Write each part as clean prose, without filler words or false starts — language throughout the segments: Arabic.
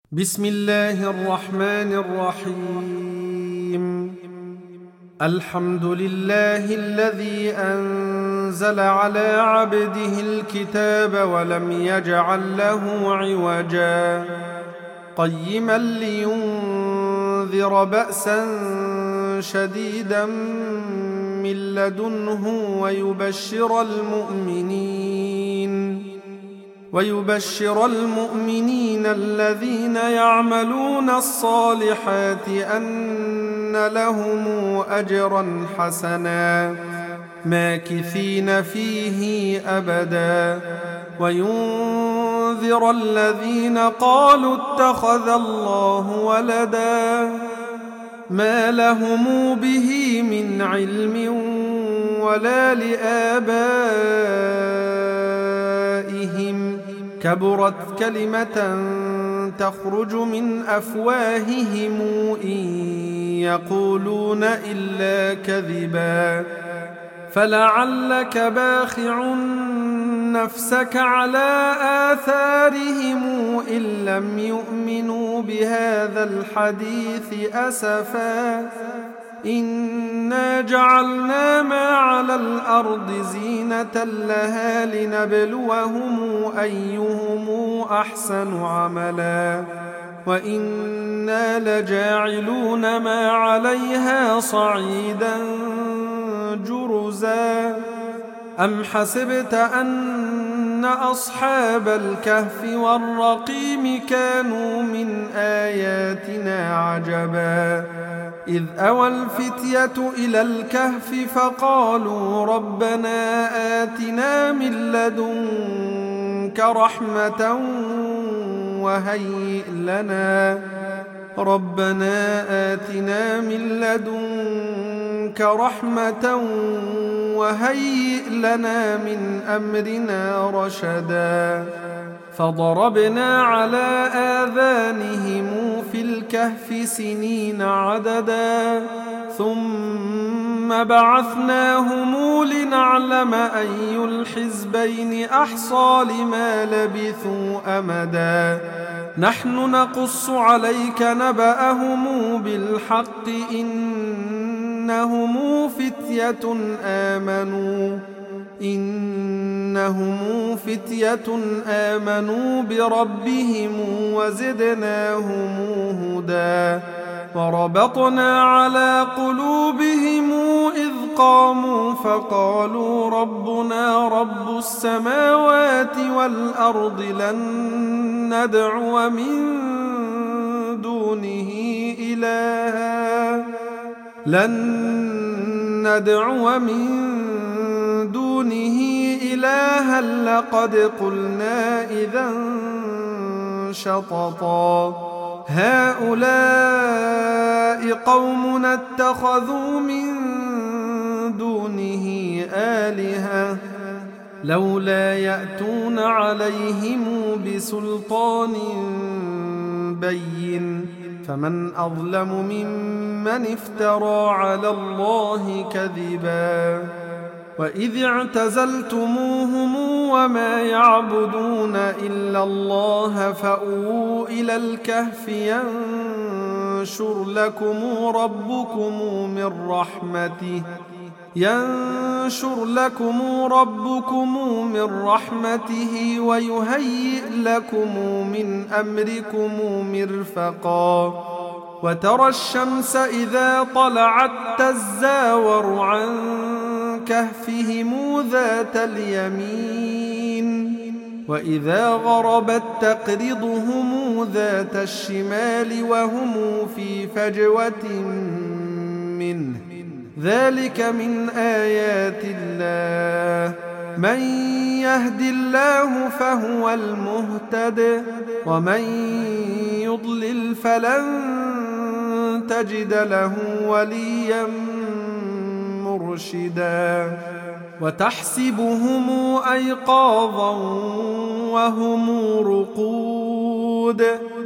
بسم الله الرحمن الرحيم. الحمد لله الذي أنزل على عبده الكتاب ولم يجعل له عوجا قيما لينذر بأسا شديدا من لدنه ويبشر المؤمنين الذين يعملون الصالحات أن لهم أجرا حسنا ماكثين فيه أبدا، وينذر الذين قالوا اتخذ الله ولدا ما لهم به من علم ولا لآبائهم، كبرت كلمة تخرج من أفواههم إن يقولون إلا كذبا، فلعلك باخع نفسك على آثارهم إن لم يؤمنوا بهذا الحديث أسفا. إنا جعلنا ما على الأرض زينة لها لنبلوهم أيهم أحسن عملا، وإنا لجاعلون ما عليها صعيدا جرزا. أم حسبت أن أصحاب الكهف والرقيم كانوا من آياتنا عجبا، إذ أوى الفتية إلى الكهف فقالوا ربنا آتنا من لدنك رحمة وهيئ لنا من أمرنا رشدا. فضربنا على آذانهم في الكهف سنين عددا، ثم بعثناهم لنعلم أي الحزبين أحصى لما لبثوا أمدا. نحن نقص عليك نبأهم بالحق إنهم فتية آمنوا بربهم وزدناهم هدى. وربطنا على قلوبهم إذ قاموا فقالوا ربنا رب السماوات والأرض لن ندعو من دونه إلها لقد قلنا إذا شططا. هؤلاء قومنا اتخذوا من دونه آلهة لولا يأتون عليهم بسلطان بين، فمن أظلم ممن افترى على الله كذبا. وإذ اعتزلتموهم وما يعبدون إلا الله فأووا إلى الكهف ينشر لكم ربكم من رحمته ويهيئ لكم من أمركم مرفقا. وترى الشمس إذا طلعت تزاور عن كهفهم ذات اليمين، وإذا غربت تقرضهم ذات الشمال وهم في فجوة منه. ذلك من آيات الله، من يهد الله فهو المهتد، ومن يضلل فلن تجد له وليا مرشدا. وتحسبهم أيقاظا وهم رقود،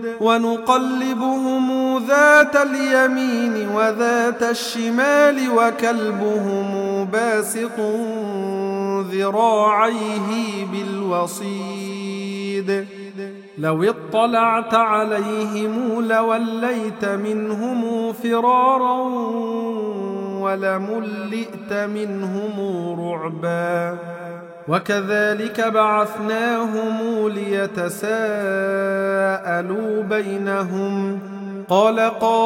ونقلبهم ذات اليمين وذات الشمال وكلبهم باسط ذراعيه بالوصيد لو اطلعت عليهم لوليت منهم فرارا ولملئت منهم رعبا وكذلك بعثناهم ليتساءلوا بينهم قال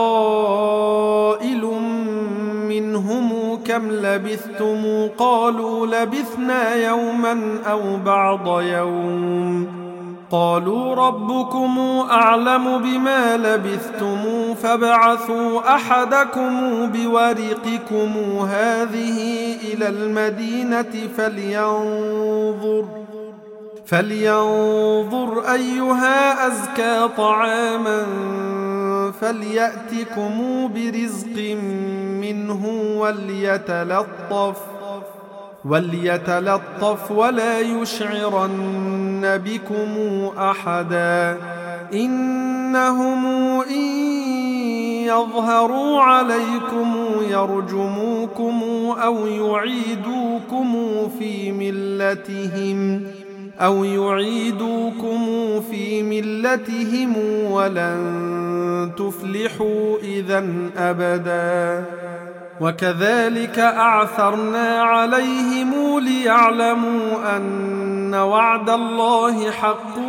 قائل منهم كم لبثتم قالوا لبثنا يوما أو بعض يوم قالوا ربكم أعلم بما لبثتم فابعثوا أحدكم بورقكم هذه إلى المدينة فلينظر أيها أزكى طعاما فليأتكم برزق منه وليتلطف ولا يشعرن بكم أحدا إنهم إن يظهروا عليكم يرجموكم أو يعيدوكم في ملتهم ولن تفلحوا إذا أبدا وكذلك أعثرنا عليهم ليعلموا أن وعد الله حق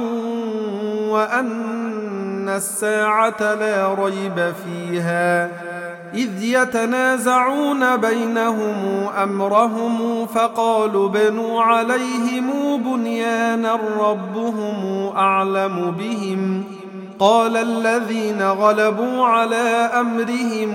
وأن الساعة لا ريب فيها إذ يتنازعون بينهم أمرهم فقالوا بنوا عليهم بنيانا ربهم أعلم بهم قال الذين غلبوا على أمرهم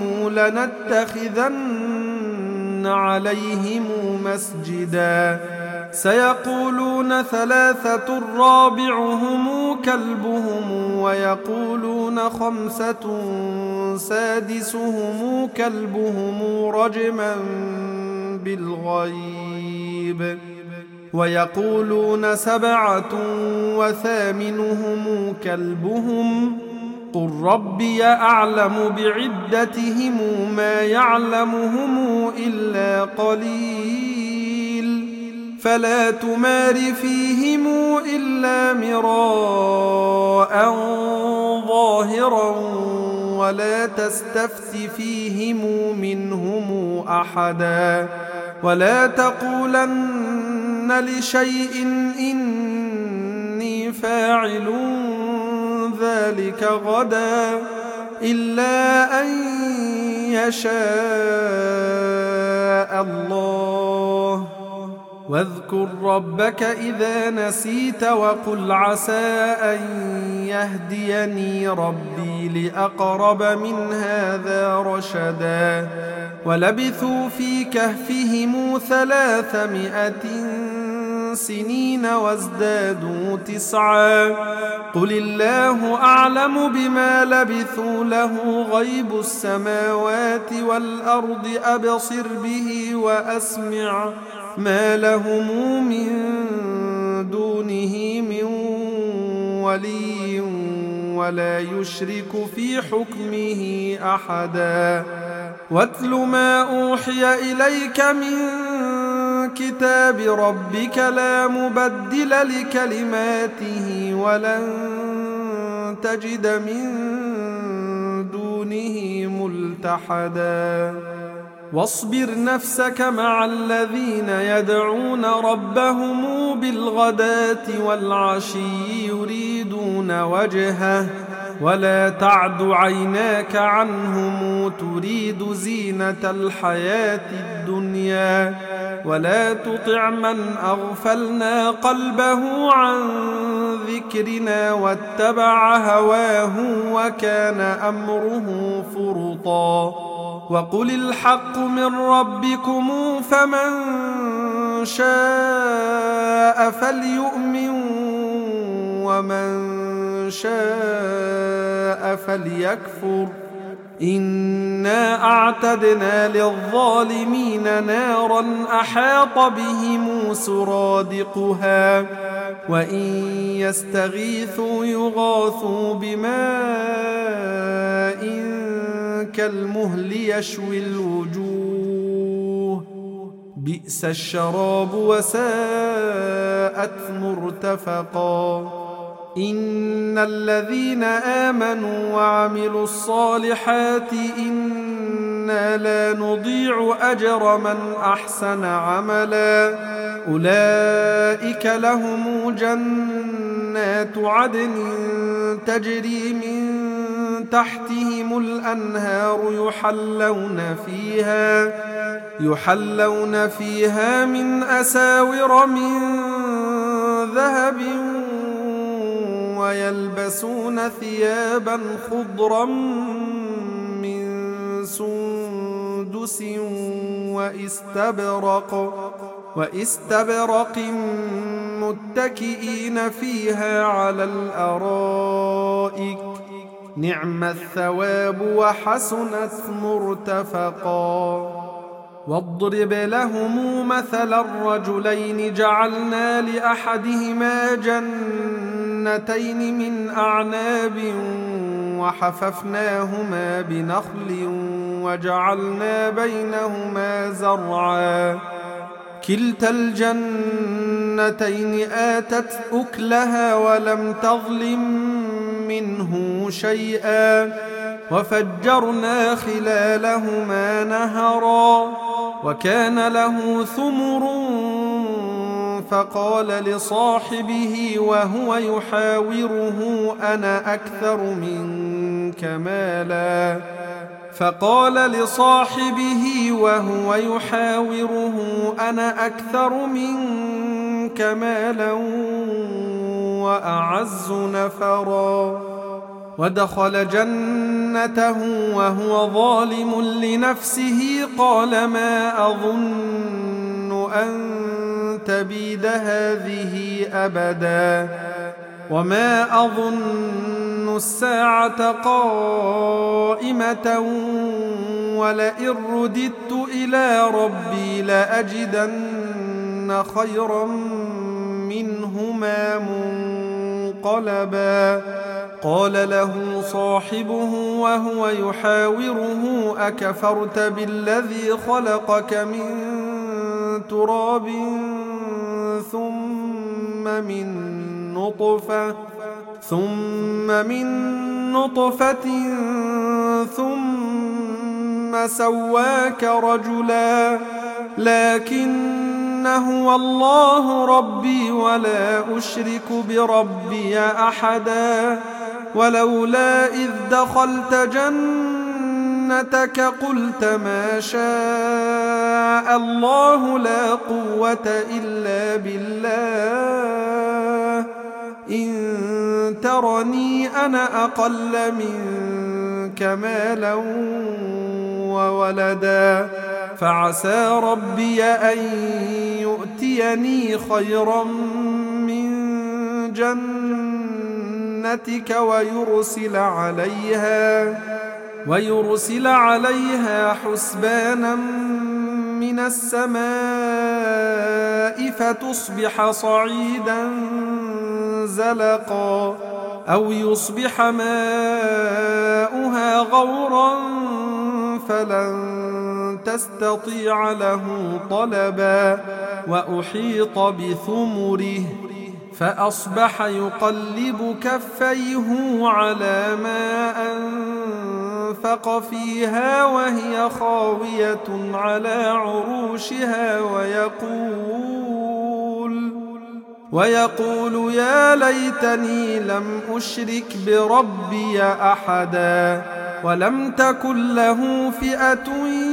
لنتخذن عليهم مسجدا سيقولون ثلاثة رابعهم كلبهم ويقولون خمسة سادسهم كلبهم رجما بالغيب ويقولون سبعة وثامنهم كلبهم قل ربي أعلم بعدتهم ما يعلمهم إلا قليل فلا تمار فيهم إلا مراء ظاهرا ولا تستفت فيهم منهم أحدا ولا تقولن لشيء إني فاعل ذلك غدا إلا أن يشاء الله واذكر ربك إذا نسيت وقل عسى أن يهديني ربي لأقرب من هذا رشدا ولبثوا في كهفهم 300 سنين وازدادوا 9 قل الله أعلم بما لبثوا له غيب السماوات والأرض أبصر به وأسمع ما لهم من دونه من ولي ولا يشرك في حكمه أحدا واتل ما أوحي إليك من كتاب ربك لا مبدل لكلماته ولن تجد من دونه ملتحدا واصبر نفسك مع الذين يدعون ربهم بالغداة والعشي يريدون وجهه ولا تعد عيناك عنهم تريد زينة الحياة الدنيا ولا تطع من أغفلنا قلبه عن ذكرنا واتبع هواه وكان أمره فرطا وقل الحق من ربكم فمن شاء فليؤمن ومن شاء فليكفر إنا أعتدنا للظالمين نارا أحاط بهم سرادقها وإن يستغيثوا يغاثوا بماء كالمهل يشوي الوجوه بئس الشراب وساءت مرتفقا إن الذين آمنوا وعملوا الصالحات إنا لا نضيع أجر من أحسن عملا أولئك لهم جنات عدن تجري من تحتهم الأنهار يحلون فيها من أساور من ذهب ويلبسون ثيابا خضرا من سندس واستبرق متكئين فيها على الأرائك نعم الثواب وحسنت مرتفقا واضرب لهم مثل الرجلين جعلنا لأحدهما جنتين من أعناب وحففناهما بنخل وجعلنا بينهما زرعا كلتا الجنتين آتت أكلها ولم تظلم منه شيئا وفجرنا خلالهما نهرا وكان له ثمر فقال لصاحبه وهو يحاوره أنا أكثر منك مالا وأعز نفرا ودخل جنته وهو ظالم لنفسه قال ما أظن أن تبيد هذه أبدا وما أظن الساعة قائمة ولئن رددت إلى ربي لأجدن خيرا منهما منقلبا قال له صاحبه وهو يحاوره أكفرت بالذي خلقك من تراب ثم من نطفة ثم سواك رجلا لكن هو الله ربي ولا أشرك بربي أحدا ولولا إذ دخلت جنتك قلت ما شاء الله لا قوة إلا بالله إن ترني أنا أقل منك مالا وولدا فعسى ربي أن يؤتيني خيرا من جنتك ويرسل عليها حسبانا من السماء فتصبح صعيدا زلقا أو يصبح ماؤها غورا فلن تستطيع له طلبا وأحيط بثمره فأصبح يقلب كفيه على ما أنفق فيها وهي خاوية على عروشها ويقول يا ليتني لم أشرك بربي أحدا ولم تكن له فئة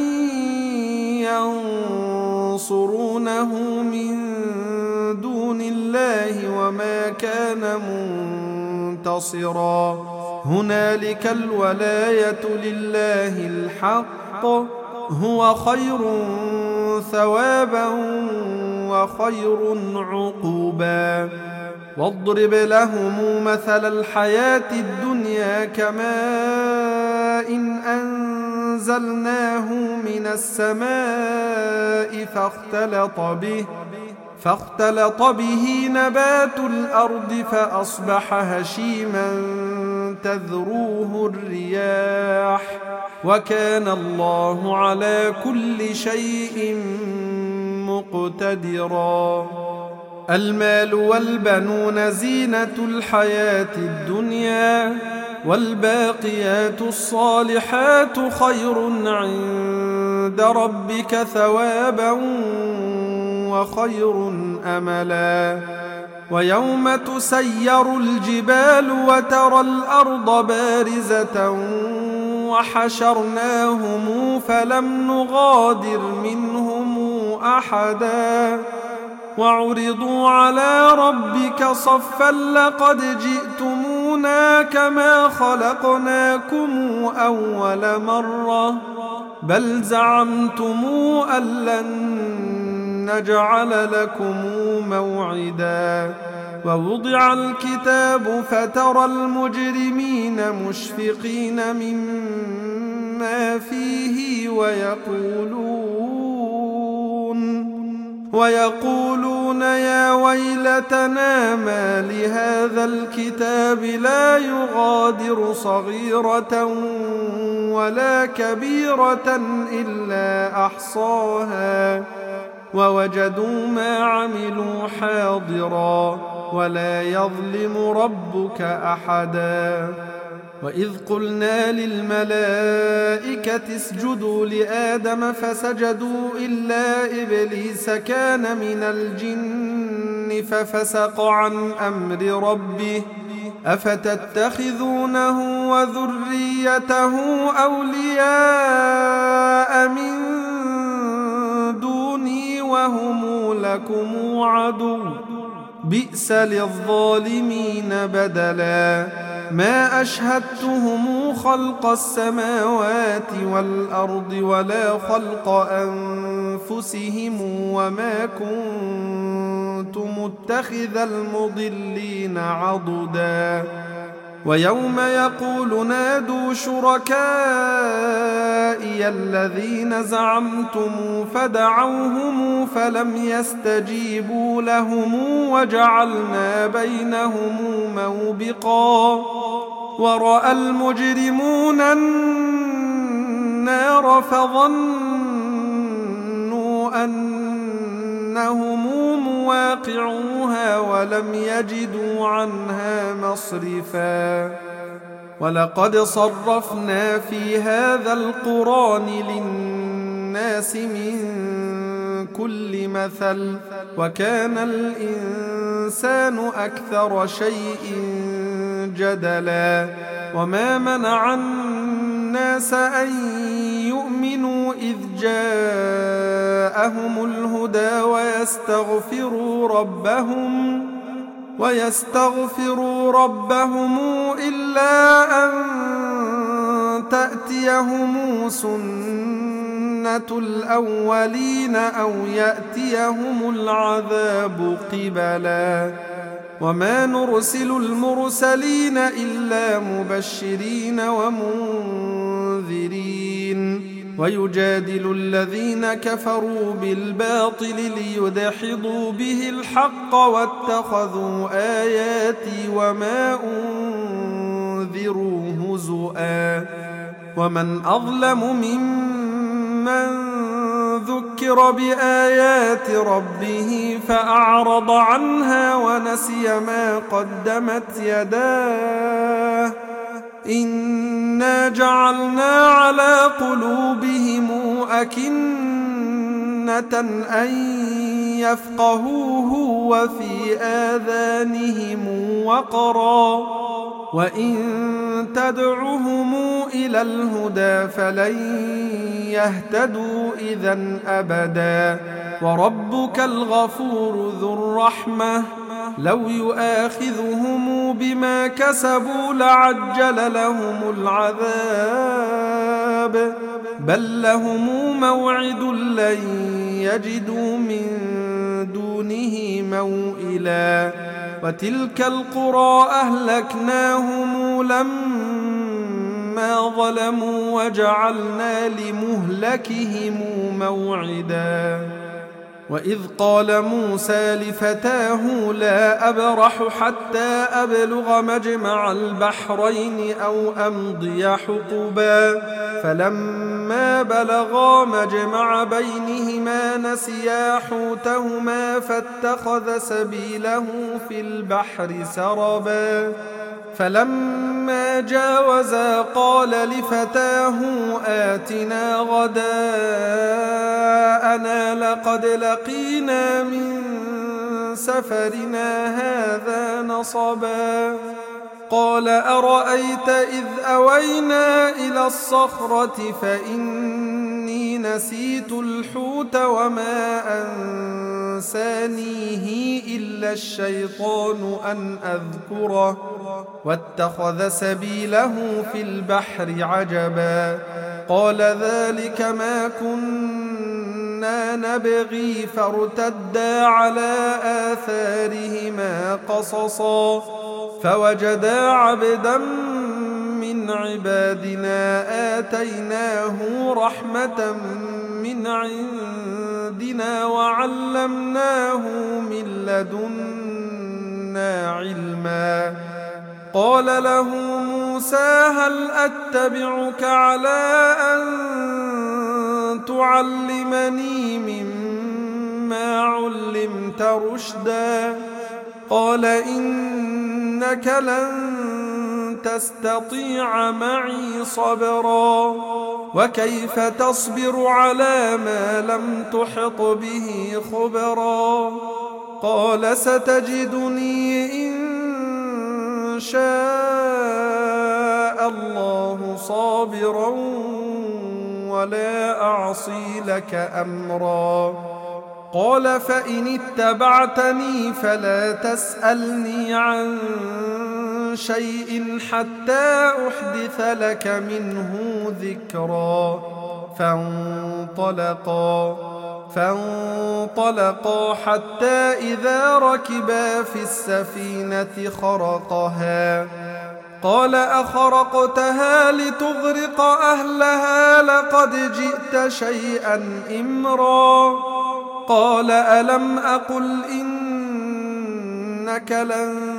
ينصرونه من دون الله وما كان منتصرا هنالك الولاية لله الحق هو خير ثوابا وخير عقوبا واضرب لهم مثل الحياة الدنيا كماء أنزلناه من السماء فاختلط به نبات الأرض فأصبح هشيما تذروه الرياح وكان الله على كل شيء مقتدرا المال والبنون زينة الحياة الدنيا، والباقيات الصالحات خير عند ربك ثوابا وخير أملا. ويوم تسير الجبال وترى الأرض بارزة وحشرناهم فلم نغادر منهم أحدا وعرضوا على ربك صفا لقد جئتمونا كما خلقناكم أول مرة بل زعمتم أن لن نجعل لكم موعدا. ووضع الكتاب فترى المجرمين مشفقين مما فيه ويقولون يا ويلتنا ما لهذا الكتاب لا يغادر صغيرة ولا كبيرة إلا أحصاها ووجدوا ما عملوا حاضرا ولا يظلم ربك أحدا. وإذ قلنا للملائكة اسجدوا لآدم فسجدوا إلا إبليس كان من الجن ففسق عن أمر ربه أفتتخذونه وذريته أولياء من دوني وهم لكم عدو بئس للظالمين بدلا. ما أشهدتهم خلق السماوات والأرض ولا خلق أنفسهم وما كنت متخذ المضلين عضدا. ويوم يقول نادوا شركائي الذين زعمتم فدعوهم فلم يستجيبوا لهم وجعلنا بينهم موبقا. ورأى المجرمون النار فظنوا أنهم مواقعوها ولم يجدوا عنها مصرفا. ولقد صرفنا في هذا القرآن للناس من كل مثل وكان الإنسان أكثر شيء جدلا. وما منع الناس أن يؤمنوا إذ جاءهم الهدى ويستغفروا ربهم إلا أن تأتيهم سنة الأولين أو يأتيهم العذاب قبلا. وما نرسل المرسلين إلا مبشرين ومنذرين. ويجادل الذين كفروا بالباطل ليدحضوا به الحق واتخذوا آياتي وما أنذروا هزؤا. ومن أظلم ممن ذكر بآيات ربه فأعرض عنها ونسي ما قدمت يداه إنا جعلنا على قلوبهم أكنة أن يفقهوه وفي آذانهم وقرا وإن تدعهم إلى الهدى فلن يهتدوا إذا أبدا. وربك الغفور ذو الرحمة لو يؤاخذهم بما كسبوا لعجل لهم العذاب بل لهم موعد لن يجدوا من دونه موئلا. وتلك القرى أهلكناهم لما ظلموا وجعلنا لمهلكهم موعدا. وإذ قال موسى لفتاه لا أبرح حتى أبلغ مجمع البحرين أو أمضي حقبا فلما بلغا مجمع بينهما نسيا حوتهما فاتخذ سبيله في البحر سربا فلما جاوزا قال لفتاه آتنا غداءنا لقد لقينا من سفرنا هذا نصبا قال أرأيت إذ أوينا إلى الصخرة فإني نسيت الحوت وما أنسانيه إلا الشيطان أن أذكره واتخذ سبيله في البحر عجبا قال ذلك ما كنا نبغي فارتدا على آثارهما قصصا فوجدا عبدا من عبادنا آتيناه رحمة من عندنا وعلمناه من لدنا علما قال له موسى هل أتبعك على أن تعلمني مما علمت رشدا قال إنك لن تستطيع معي صبرا وكيف تصبر على ما لم تحط به خبرا قال ستجدني إن شاء الله صابرا ولا أعصي لك أمرا قال فإن اتبعتني فلا تسألني عن شيء حتى أحدث لك منه ذكرا فانطلقا حتى إذا ركبا في السفينة خرقها قال أخرقتها لتغرق أهلها لقد جئت شيئا إمرا قال ألم أقل إنك لن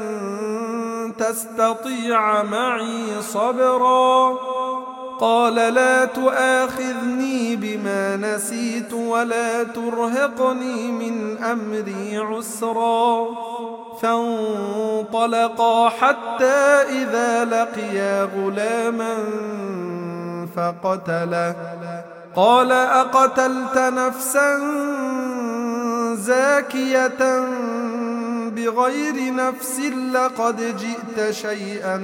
تستطيع معي صبرا قال لا تؤاخذني بما نسيت ولا ترهقني من أمري عسرا فانطلقا حتى إذا لقيا غلاما فقتله قال أقتلت نفسا زاكية بغير نفس لقد جئت شيئا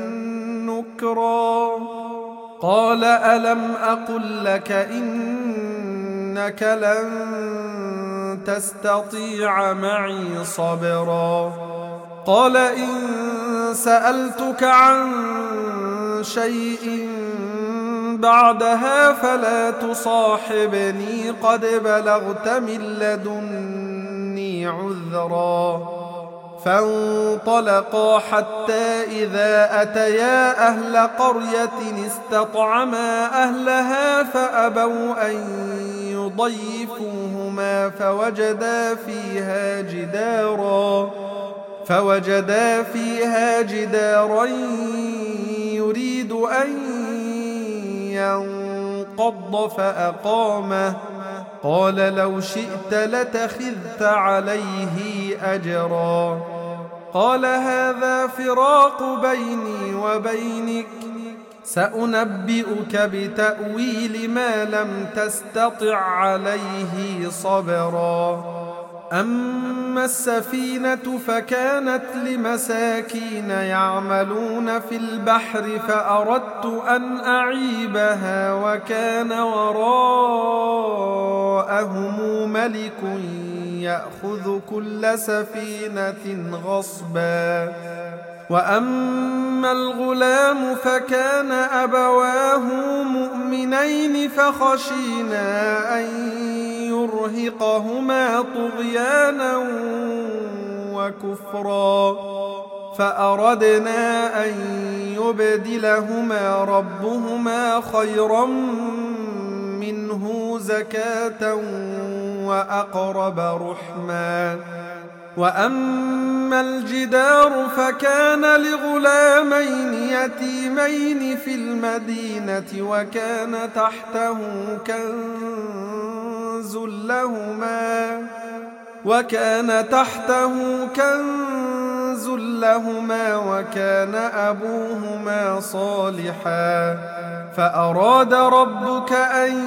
نكرا قال ألم أقل لك إنك لن تستطيع معي صبرا قال إن سألتك عن شيء بعدها فلا تصاحبني قد بلغت من لدني عذرا فانطلقا حتى إذا أتيا أهل قرية استطعما أهلها فأبوا أن يضيفوهما فوجدا فيها جدارا يريد أن ينقض فأقامه قال لو شئت لتخذت عليه أجرا قال هذا فراق بيني وبينك سأنبئك بتأويل ما لم تستطع عليه صبرا أما السفينة فكانت لمساكين يعملون في البحر فأردت أن أعيبها وكان وراءهم ملك يأخذ كل سفينة غصبا وأما الغلام فكان أبواه مؤمنين فخشينا أن يرهقهما طغيانا وكفرا فأردنا أن يبدلهما ربهما خيرا منه زكاة وأقرب رحما وأما الجدار فكان لغلامين يتيمين في المدينة وكان تحته كنز لهما وكان أبوهما صالحا فأراد ربك أن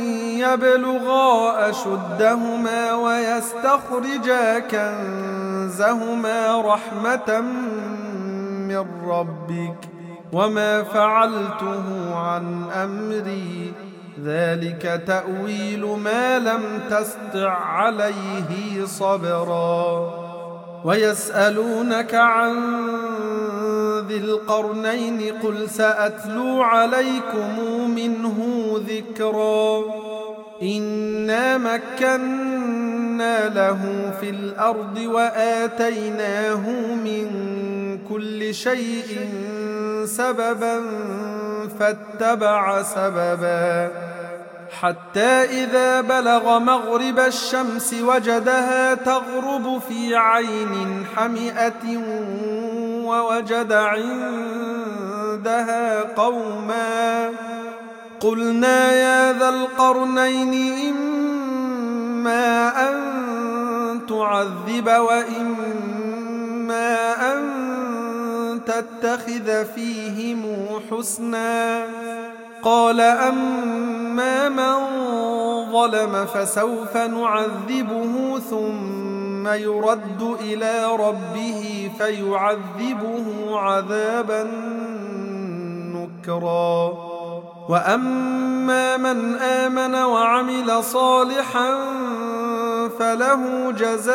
يبلغا أشدهما ويستخرجا كنزهما رحمة من ربك وما فعلته عن أمري ذلك تأويل ما لم تستع عليه صبرا ويسألونك عن ذي القرنين قل سأتلو عليكم منه ذكرا إنا مكنا له في الأرض وآتيناه من كل شيء سببا فاتبع سببا حتى إذا بلغ مغرب الشمس وجدها تغرب في عين حمئة ووجد عندها قوما قلنا يا ذا القرنين إما أن تعذب وإما أن تتخذ فيهم حسنا قال أما من ظلم فسوف نعذبه ثم يرد إلى ربه فيعذبه عذابا نكرا وأما من آمن وعمل صالحا فله جزاء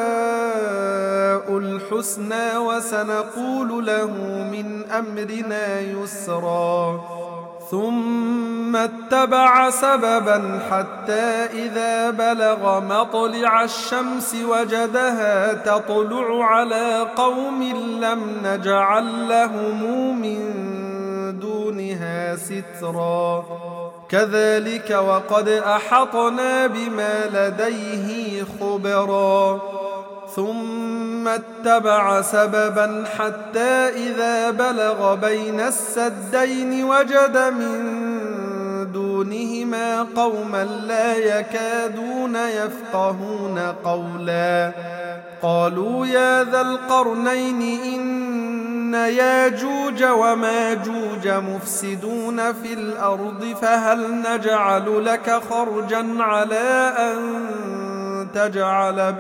الحسنى وسنقول له من أمرنا يسرا ثم اتبع سببا حتى إذا بلغ مطلع الشمس وجدها تطلع على قوم لم نجعل لهم من دونها سترا كذلك وقد أحطنا بما لديه خبرا ثم اتبع سببا حتى إذا بلغ بين السدين وجد من دونهما قوما لا يكادون يفقهون قولا قالوا يا ذا القرنين إن ياجوج وماجوج مفسدون في الأرض فهل نجعل لك خرجا على أن تجعل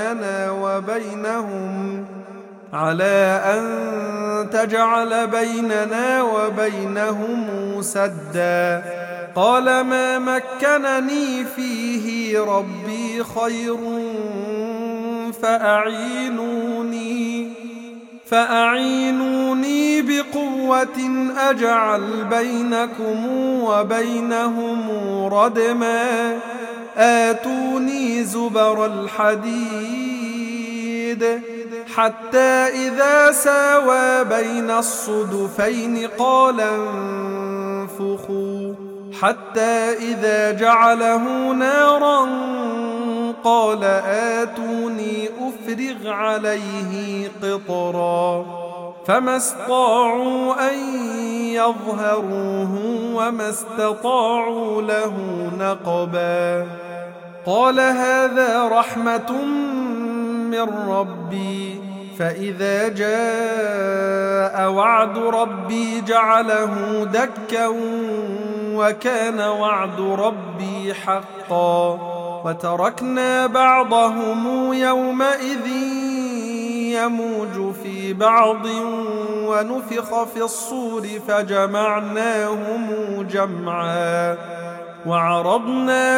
بيننا وبينهم سدا قال ما مكنني فيه ربي خير فأعينوني بقوة أجعل بينكم وبينهم ردما آتوني زبر الحديد حتى إذا ساوى بين الصدفين قال انفخوا حتى إذا جعله نارا قال آتوني أفرغ عليه قطرا فما استطاعوا أن يظهروه وما استطاعوا له نقبا قال هذا رحمة من ربي فإذا جاء وعد ربي جعله دكا وكان وعد ربي حقا وتركنا بعضهم يومئذ يموج في بعض ونفخ في الصور فجمعناهم جمعا وعرضنا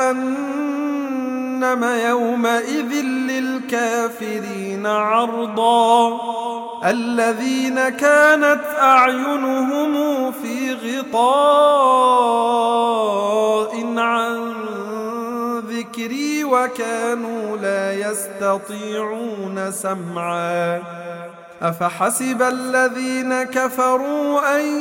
جهنم يومئذ للكافرين عرضا الذين كانت أعينهم في غطاء عن ذكري وكانوا لا يستطيعون سمعا أفحسب الذين كفروا أن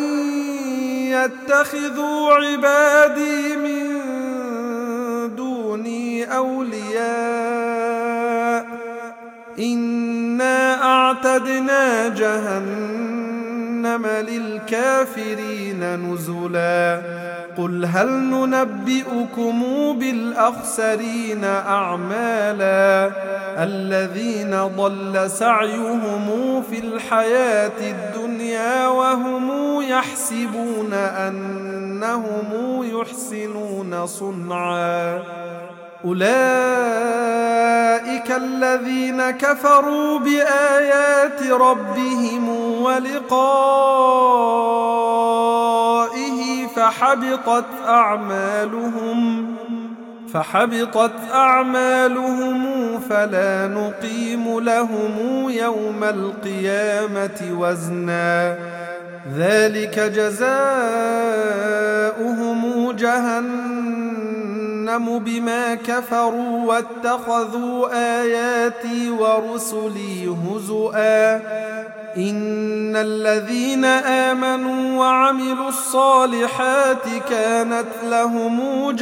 يتخذوا عبادي من دوني أولياء إنا أعتدنا جهنم للكافرين نزلا قل هل ننبئكم بالأخسرين أعمالا الذين ضل سعيهم في الحياة الدنيا وهم يحسبون أنهم يحسنون صنعا أولئك الذين كفروا بآيات ربهم ولقائه فحبطت أعمالهم فلا نقيم لهم يوم القيامة وزنا ذلك جزاؤهم جهنم بما كفروا واتخذوا آياتي ورسلي هزؤا إن الذين آمنوا وعملوا الصالحات كانت لهم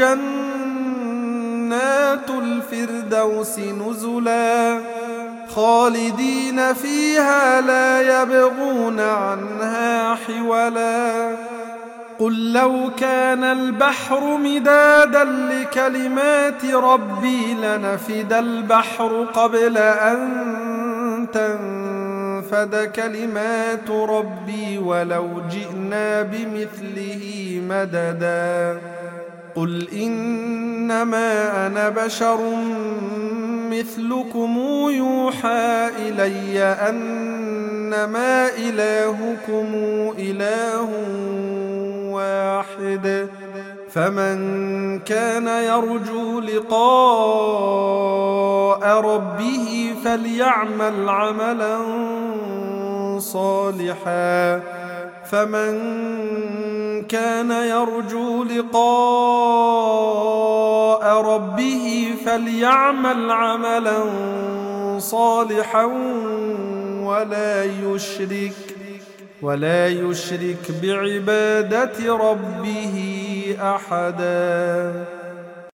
جنات الفردوس نزلا خالدين فيها لا يبغون عنها حولا قل لو كان البحر مدادا لكلمات ربي لنفد البحر قبل أن تنفد كلمات ربي ولو جئنا بمثله مددا قل إنما أنا بشر مثلكم يوحى إلي أنما إلهكم إله واحد فمن كان يرجو لقاء ربه فليعمل عملا صالحا ولا يشرك بعبادة ربه أحدا.